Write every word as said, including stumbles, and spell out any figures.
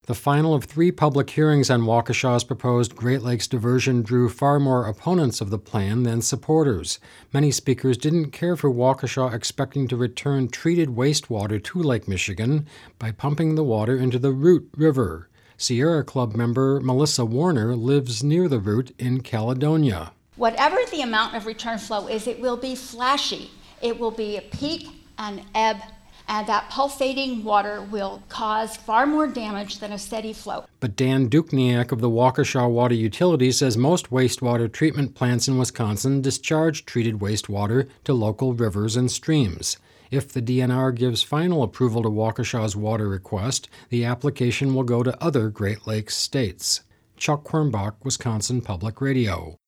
The final of three public hearings on Waukesha's proposed Great Lakes diversion drew far more opponents of the plan than supporters. Many speakers didn't care for Waukesha expecting to return treated wastewater to Lake Michigan by pumping the water into the Root River. Sierra Club member Melissa Warner lives near the Root in Caledonia. Whatever the amount of return flow is, it will be flashy. It will be a peak and ebb, and that pulsating water will cause far more damage than a steady flow. But Dan Dukniak of the Waukesha Water Utility says most wastewater treatment plants in Wisconsin discharge treated wastewater to local rivers and streams. If the D N R gives final approval to Waukesha's water request, the application will go to other Great Lakes states. Chuck Quirmbach, Wisconsin Public Radio.